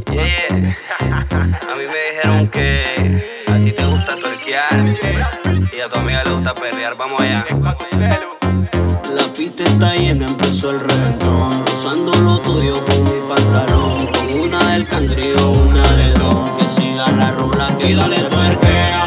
Yeah. A mí me dijeron que a ti te gusta twerkear y a tu amiga le gusta perrear. Vamos allá. La pista está llena, empezó el reventón. Usando lo tuyo con mi pantalón. Con una del cangrejo, una de Don. Que siga la rula, que dale twerkea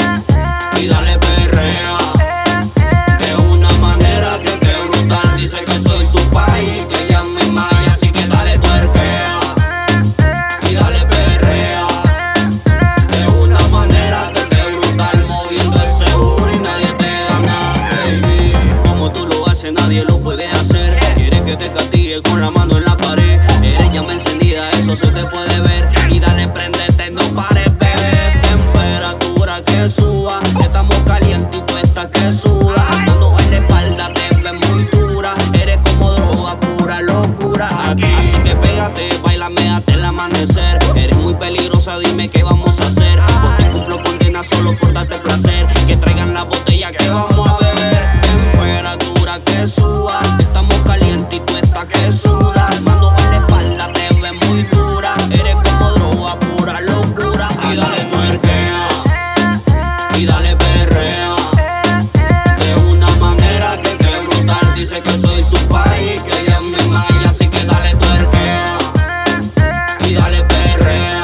y dale perrea. De una manera que brutal. Dice que soy su país, que ella me maya. Así que dale twerkea y dale perrea. De una manera que brutal. Moviendo ese burro y nadie te gana, baby. Como tú lo haces, nadie lo puede hacer. Quieres que te castigue con la mano en la pared. Eres llama encendida, eso se te puede ver. Y dale, prendete, no pares, bebé. Temperatura que suba. Estamos calientes y tú estás que suda. Mano en la espalda te ves muy dura. Eres como droga, pura locura aquí. Así que pégate, bailame hasta el amanecer. Eres muy peligrosa, dime qué vamos a hacer. Porque cumplo condena solo por darte placer. Que traigan la botella que vamos a beber. Temperatura que suba. Estamos calientes y tú estás que suda. Mano en la espalda te ves muy dura. Eres como droga, pura locura. Y dale twerkea y dale perrea. De una manera que brutal. Dice que soy su país, que ella es mi maya. Así que dale twerkea y dale perrea.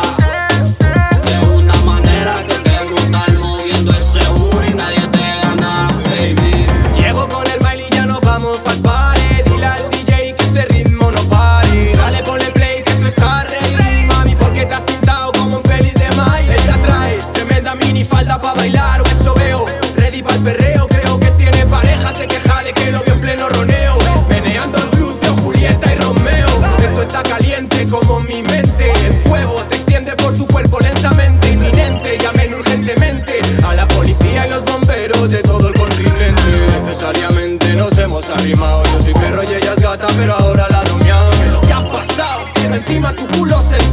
De una manera que brutal. Moviendo ese burro y nadie te gana, baby. Llego con el baile y ya nos vamos pa'l party. Dile al DJ que ese ritmo no pare. Dale, ponle play que esto está ready. Mami, ¿por qué te has pintado como en pelis de Maya? Ella trae tremenda minifalda pa' bailar, o eso veo. Ready pa'l perreo, creo que tiene pareja. Se queja de que lo vio en pleno roneo. Meneando el glúteo, Julieta y Romeo. Esto está caliente como mi mente. El fuego se extiende por tu cuerpo lentamente. Inminente, llamen urgentemente a la policía y los bomberos de todo el continente. Necesariamente nos hemos arrimado. Yo soy perro y ella es gata, pero ahora la domeado. ¿Qué es lo que ha pasado? Quiero encima tu culo sentado.